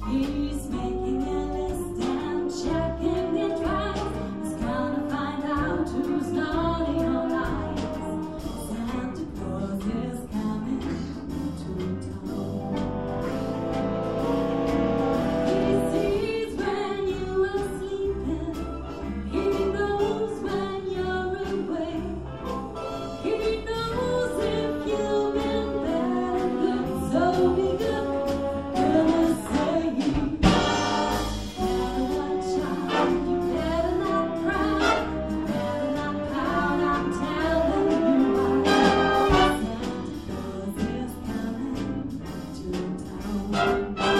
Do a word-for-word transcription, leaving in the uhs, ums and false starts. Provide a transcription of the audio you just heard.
He's making a list and checking it twice. He's gonna find out who's naughty or nice. Santa Claus is coming to town. He sees when you are sleeping. He knows when you're awake. He knows if you've been bad and good. So be good. Goodness sake. Better watch out. You better not cry. You better not pout. I'm telling you why. Santa Claus is coming to town.